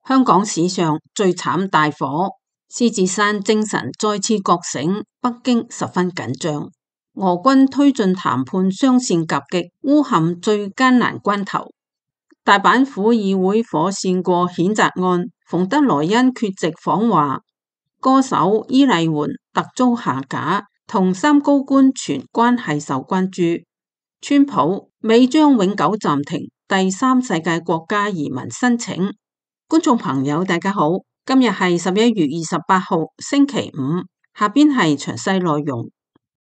香港史上最慘大火，獅子山精神再次覺醒，北京十分緊張。俄軍推進談判雙線夾擊，烏陷最艱難關頭。大阪府議會火線過譴責案，馮德萊恩缺席訪華。歌手伊麗媛突遭下架，同三高官傳關係受關注。川普美將永久暫停第三世界國家移民申請。觀眾朋友大家好，今日係11月28號星期五，下邊係詳細內容。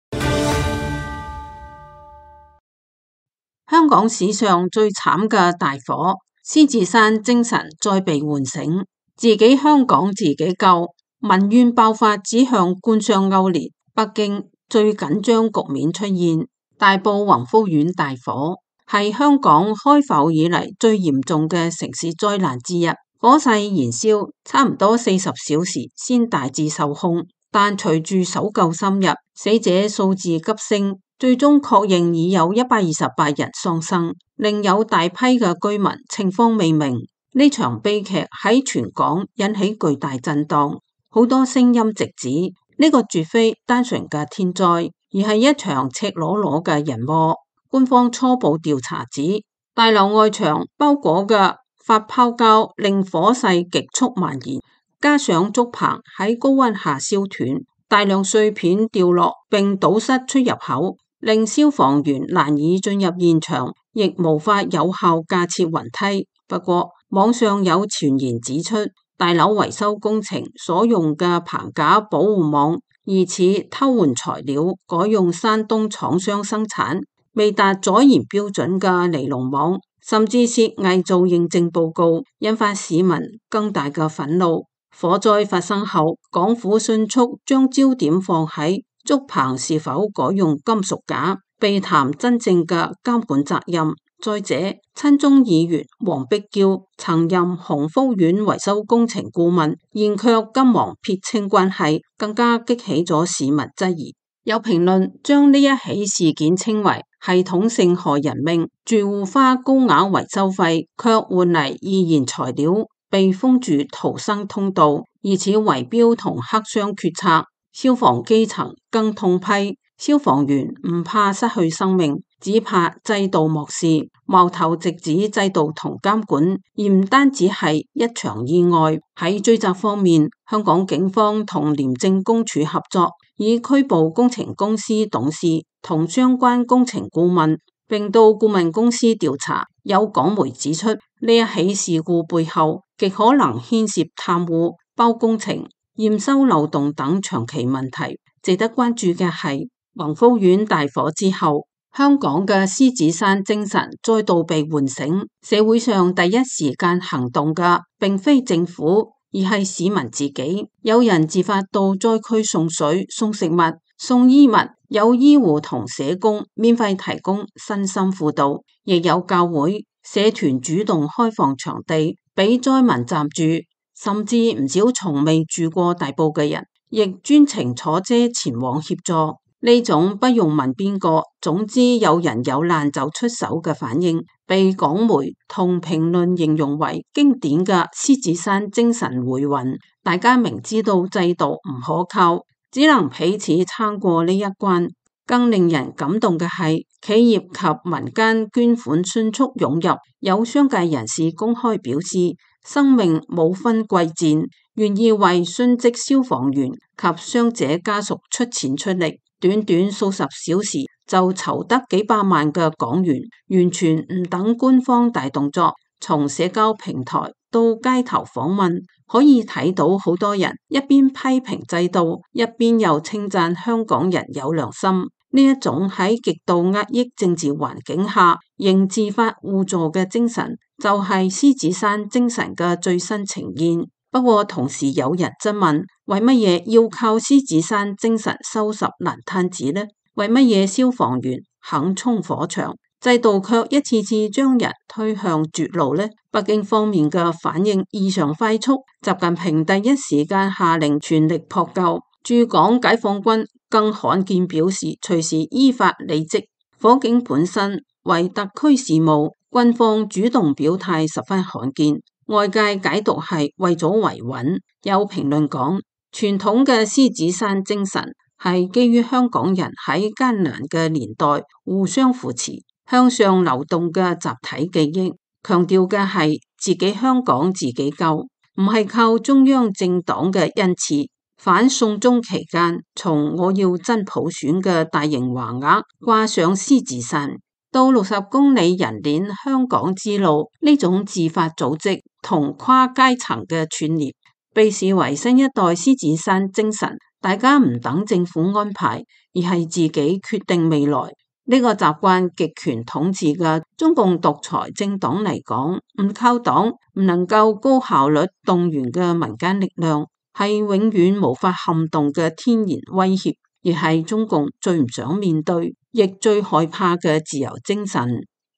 香港史上最慘嘅大火，獅子山精神再被喚醒，自己香港自己救，民怨爆發指向官商勾連，北京最緊張局面出現。大埔宏福苑大火係香港開埠以嚟最嚴重嘅城市災難之一。火勢燃燒差唔多40小時先大致受控，但隨住搜救深入，死者數字急升，最終確認已有128人喪生，另有大批嘅居民情況未明。呢場悲劇喺全港引起巨大震盪，好多聲音直指呢個絕非單純嘅天災，而係一場赤裸裸嘅人禍。官方初步調查指，大樓外牆包裹嘅發泡膠令火勢極速蔓延，加上竹棚喺高溫下燒斷，大量碎片掉落並堵塞出入口，令消防員難以進入現場，亦無法有效架設雲梯。不過網上有傳言指出，大樓維修工程所用嘅棚架保護網疑似偷換材料，改用山東廠商生產，未達阻燃標準嘅尼龍網，甚至係偽造認證報告，引發市民更大嘅憤怒。火災發生後，港府迅速將焦點放喺竹棚是否改用金屬架，避談真正嘅監管責任。再者，親中議員黃碧嬌曾任鴻福苑維修工程顧問，現卻跟黃撇清關係，更加激起咗市民質疑。有評論將呢一起事件稱為系統性害人命，住戶花高額維修費，卻換嚟易燃材料，被封住逃生通道，以此圍標同黑箱決策。消防基層更痛批，消防員唔怕失去生命，只怕制度漠視，矛頭直指制度同監管，而唔單止係一場意外。喺追責方面，香港警方同廉政公署合作，以拘捕工程公司董事同相關工程顧問，並到顧問公司調查。有港媒指出，呢一起事故背後極可能牽涉貪污、包工程、驗收漏洞等長期問題。值得關注嘅係，宏福苑大火之後，香港嘅獅子山精神再度被喚醒。社會上第一時間行動嘅並非政府，而係市民自己。有人自發到災區送水、送食物、送衣物，有醫護同社工免費提供身心輔導，亦有教會社團主動開放場地俾災民暫住，甚至唔少從未住過大埔嘅人，亦專程坐車前往協助。呢種不用問邊個，總之有人有難就出手嘅反應，被港媒同評論形容為經典嘅獅子山精神回魂。大家明知道制度唔可靠，只能彼此撐過呢一關。更令人感動嘅係，企業及民間捐款迅速湧入，有商界人士公開表示，生命冇分貴賤，願意為殉職消防員及傷者家屬出錢出力。短短數十小時就籌得幾百萬嘅港元，完全唔等官方大動作。從社交平台到街頭訪問，可以睇到好多人一邊批評制度，一邊又稱讚香港人有良心。呢一種喺極度壓抑政治環境下仍自發互助嘅精神，就係獅子山精神嘅最新呈現。不過同時有人質問，為乜嘢要靠獅子山精神收拾爛攤子呢？為乜嘢消防員肯衝火場，制度卻一次次將人推向絕路呢？北京方面嘅反應異常快速，習近平第一時間下令全力撲救，駐港解放軍更罕見表示隨時依法履職。火警本身為特區事務，軍方主動表態十分罕見。 外界解讀係為咗維穩。有評論講，傳統嘅獅子山精神係基於香港人喺艱難嘅年代互相扶持、向上流動嘅集體記憶，強調嘅係自己香港自己救，唔係靠中央政黨嘅恩賜。反送中期間，從我要真普選嘅大型橫額掛上獅子山，到60公里人鏈香港之路呢種自發組織同跨階層嘅串聯，被視為新一代獅子山精神。大家唔等政府安排，而係自己決定未來。呢個習慣極權統治嘅中共獨裁政黨嚟講，唔靠黨唔能夠高效率動員嘅民間力量，係永遠無法撼動嘅天然威脅，而係中共最唔想面對，亦最害怕嘅自由精神。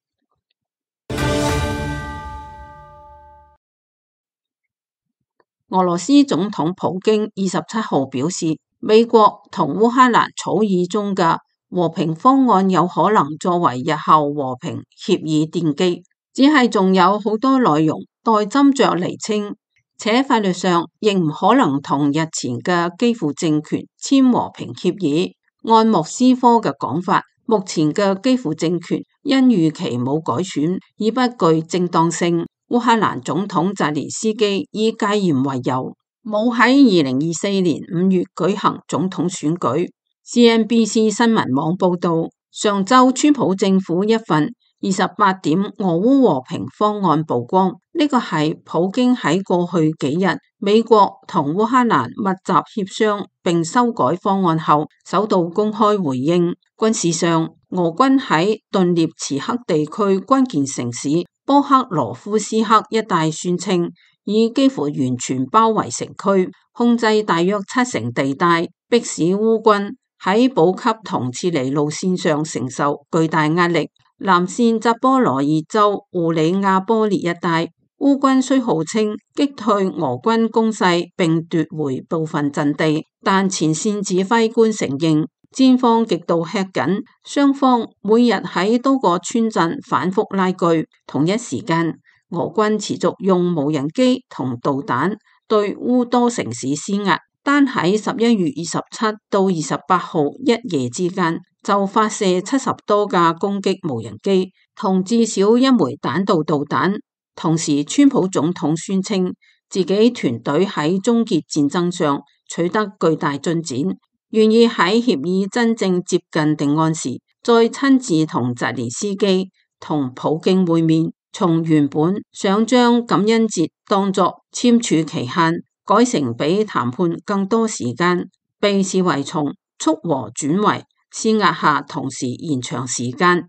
俄羅斯總統普京27號表示，美國同烏克蘭草擬中嘅和平方案有可能作為日後和平協議奠基，只係仲有好多內容待斟酌釐清。且法律上亦唔可能同日前嘅基輔政權簽和平協議。按莫斯科嘅講法，目前嘅基輔政權因預期冇改選，已不具正當性。烏克蘭總統澤連斯基以戒嚴為由，冇喺2024年5月舉行總統選舉。CNBC 新聞網報道，上週川普政府一份28點俄烏和平方案曝光，呢個係普京喺過去幾日美國同烏克蘭密集協商並修改方案後首度公開回應。軍事上，俄軍喺頓涅茨克地區關鍵城市波克羅夫斯克一帶宣稱，已幾乎完全包圍城區，控制大約70%地帶，迫使烏軍喺補給同撤離路線上承受巨大壓力。南線扎波羅熱州胡里亞波列一帶，烏軍雖號稱擊退俄軍攻勢並奪回部分陣地，但前線指揮官承認戰況極度吃緊，雙方每日喺多個村鎮反覆拉鋸。同一時間，俄軍持續用無人機同導彈對烏多城市施壓，單喺11月27到28號一夜之間，就發射70多架攻擊無人機同至少一枚彈道導彈。同時，川普總統宣稱自己團隊喺終結戰爭上取得巨大進展，願意喺協議真正接近定案時，再親自同澤連斯基同普京會面。從原本想將感恩節當作簽署期限，改成比談判更多時間，被視為從促和轉為施壓下同時延長時間。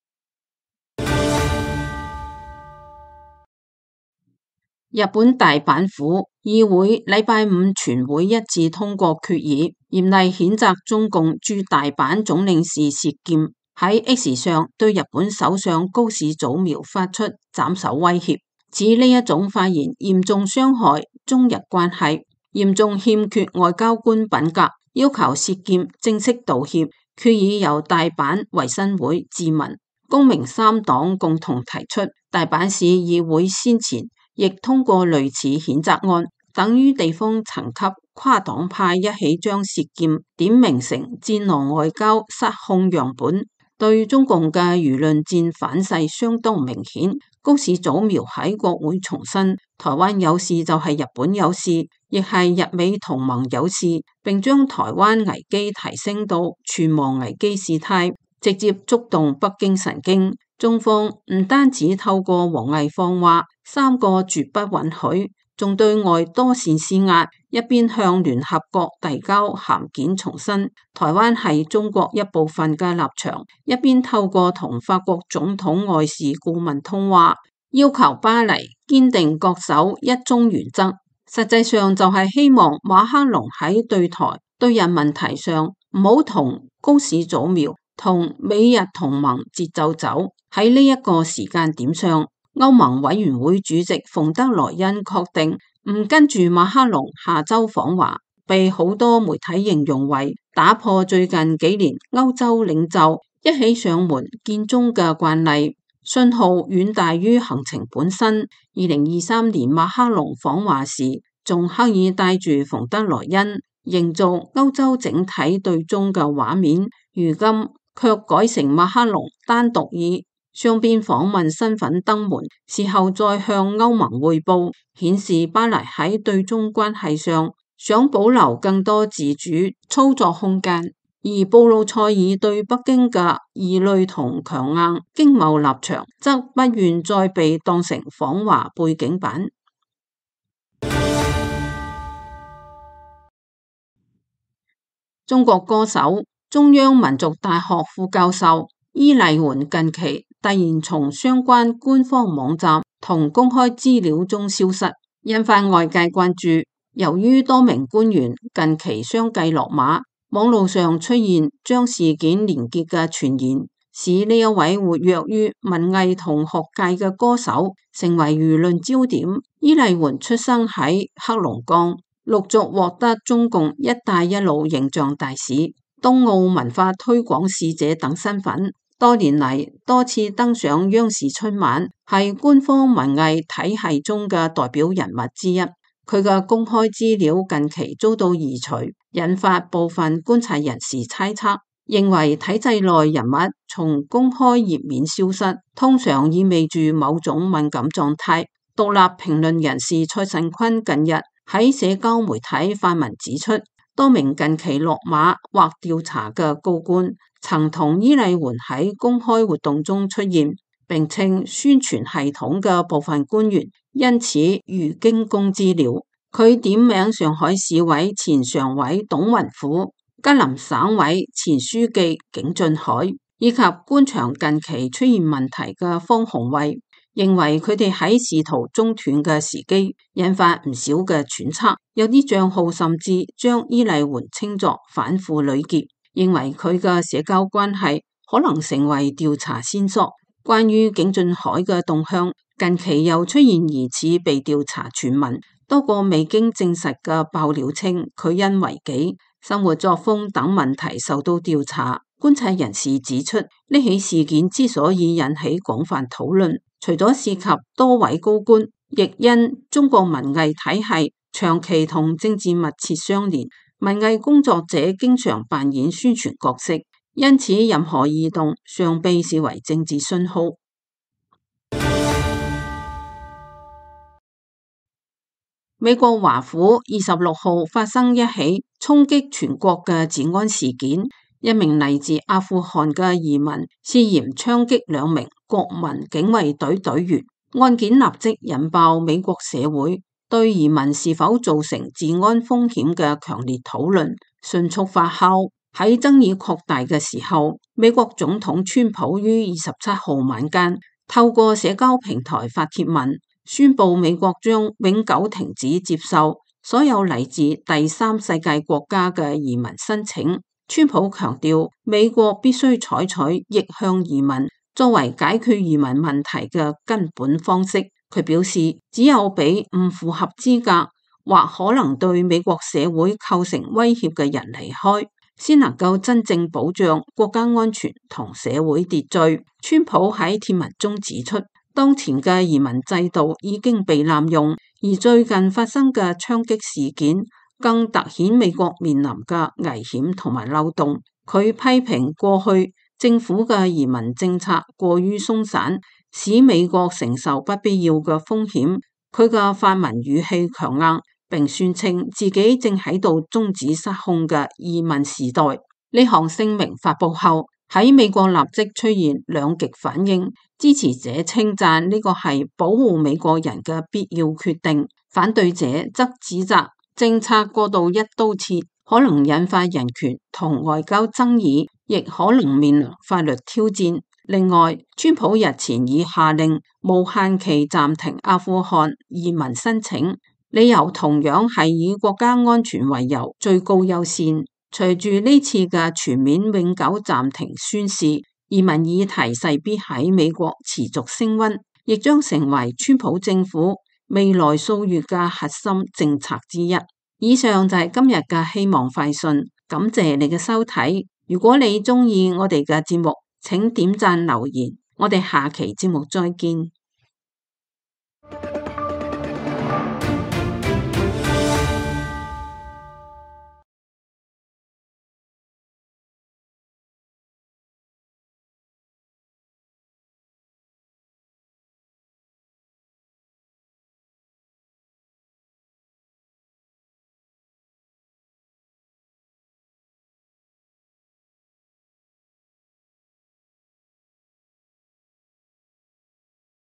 日本大阪府議會禮拜五全會一致通過決議，嚴厲譴責中共駐大阪總領事涉劍，喺 X 上對日本首相高市早苗發出斬首威脅，指呢一種發言嚴重傷害中日關係，嚴重欠缺外交官品格，要求涉劍正式道歉。決議由大阪維新會、自民、公明三黨共同提出，大阪市議會先前亦通過類似譴責案，等於地方層級跨黨派一起將涉劍點名成戰狼外交失控樣本，對中共嘅輿論戰反勢相當明顯。高市早苗喺國會重申，台灣有事就係日本有事，亦係日美同盟有事，並將台灣危機提升到全亡危機事態，直接觸動北京神經。中方唔單止透過王毅放話3個絕不允許，仲對外多線施壓，一邊向聯合國遞交函件重申台灣係中國一部分嘅立場，一邊透過同法國總統外事顧問通話，要求巴黎堅定恪守一中原則。實際上就係希望馬克龍喺對台對日問題上唔好同高市早苗同美日同盟節奏走。喺呢一個時間點上，歐盟委員會主席馮德萊恩確定唔跟住馬克龍下周訪華，被好多媒體形容為打破最近幾年歐洲領袖一起上門見中嘅慣例。 信號遠大於行程本身。2023年馬克龍訪華時，仲刻意帶住馮德萊恩，營造歐洲整體對中嘅畫面。如今卻改成馬克龍單獨以雙邊訪問身份登門，事後再向歐盟匯報，顯示巴黎喺對中關係上想保留更多自主操作空間。而布魯塞爾對北京嘅疑慮同強硬經貿立場，則不願再被當成訪華背景板。中國歌手、中央民族大學副教授伊麗媛近期突然從相關官方網站同公開資料中消失，引發外界關注。由於多名官員近期相繼落馬，網絡上出現將事件連結嘅傳言，使呢一位活躍於文藝同學界嘅歌手成為輿論焦點。伊麗媛出生喺黑龍江，陸續獲得中共一帶一路形象大使、冬奧文化推廣使者等身份，多年嚟多次登上央視春晚，係官方文藝體系中嘅代表人物之一。佢嘅公開資料近期遭到移除，引發部分觀察人士猜測，認為體制內人物從公開頁面消失，通常意味住某種敏感狀態。獨立評論人士蔡慎坤近日喺社交媒體發文指出，多名近期落馬或調查嘅高官，曾同伊麗媛喺公開活動中出現，並稱宣傳系統嘅部分官員因此如驚弓之鳥。佢點名上海市委前常委董雲虎、吉林省委前書記景俊海，以及官場近期出現問題嘅方鴻衛，認為佢哋喺試圖中斷嘅時機，引發唔少嘅揣測。有啲賬號甚至將伊麗媛稱作反腐女傑，認為佢嘅社交關係可能成為調查線索。關於景俊海嘅動向，近期又出現疑似被調查傳聞，多個未經證實嘅爆料稱佢因違紀、生活作風等問題受到調查。觀察人士指出，呢起事件之所以引起廣泛討論，除咗涉及多位高官，亦因中國文藝體系長期同政治密切相連，文藝工作者經常扮演宣傳角色，因此任何異動常被視為政治信號。美國華府26號發生一起衝擊全國嘅治安事件，一名嚟自阿富汗嘅移民涉嫌槍擊兩名國民警衛隊隊員，案件立即引爆美國社會對移民是否造成治安風險嘅強烈討論，迅速發酵。喺爭議擴大嘅時候，美國總統川普於27號晚間透過社交平台發帖文，宣布美國將永久停止接受所有嚟自第三世界國家嘅移民申請。川普強調，美國必須採取逆向移民作為解決移民問題嘅根本方式。佢表示，只有俾唔符合資格或可能對美國社會構成威脅嘅人離開，先能夠真正保障國家安全同社會秩序。川普喺帖文中指出，當前嘅移民制度已經被濫用，而最近發生嘅槍擊事件更凸顯美國面臨嘅危險同埋漏洞。佢批評過去政府嘅移民政策過於鬆散，使美國承受不必要嘅風險。佢嘅發文語氣強硬，並宣稱自己正喺度終止失控嘅移民時代。呢項聲明發佈後，喺美國立即出現兩極反應，支持者稱讚呢個係保護美國人嘅必要決定，反對者則指責政策過度一刀切，可能引發人權同外交爭議，亦可能面臨法律挑戰。另外，川普日前已下令無限期暫停阿富汗移民申請，理由同樣係以國家安全為由，最高優先。隨住呢次嘅全面永久暫停宣示，移民議題勢必喺美國持續升溫，亦將成為川普政府未來數月嘅核心政策之一。以上就係今日嘅希望快訊，感謝你嘅收睇。如果你鍾意我哋嘅節目，請點讚留言， 我哋下期節目再見。